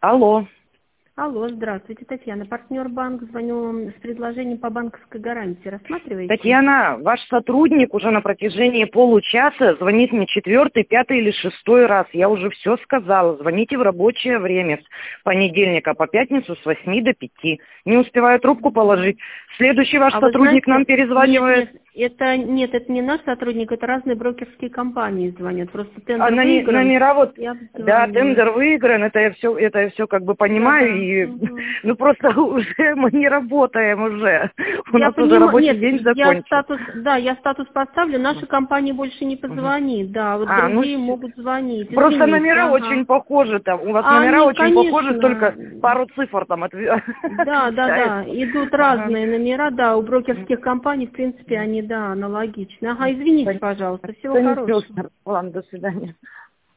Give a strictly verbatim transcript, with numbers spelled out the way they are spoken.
Алло. Алло, здравствуйте, Татьяна, партнер банк, звоню вам с предложением по банковской гарантии. Рассматриваете? Татьяна, ваш сотрудник уже на протяжении получаса звонит мне четвертый, пятый или шестой раз. Я уже все сказала. Звоните в рабочее время с понедельника по пятницу с восьми до пяти. Не успеваю трубку положить. Следующий ваш А вы сотрудник знаете, нам перезванивает. Нет, нет, это, нет, это не наш сотрудник, это разные брокерские компании звонят. Просто тендер А на не- выигран. номера вот, Я да, звоню. тендер выигран, это я все, это я все как бы понимаю, Да-да. и Угу. ну просто уже мы не работаем уже. У Я нас уже понимаю, рабочий нет, день я закончился. статус, да, я статус поставлю, наша компания больше не Мгм. позвонит, да, вот А, ну другие с- могут звонить, просто извините, номера ага. очень похожи там. У вас А номера они, очень похожи, конечно, только пару цифр там отв- да, да, да, отличается. идут Ага. разные номера, да, у брокерских компаний, в принципе, они, да, аналогичны. Ага, извините, пожалуйста, всего Да ничего, хорошего. ладно, до свидания.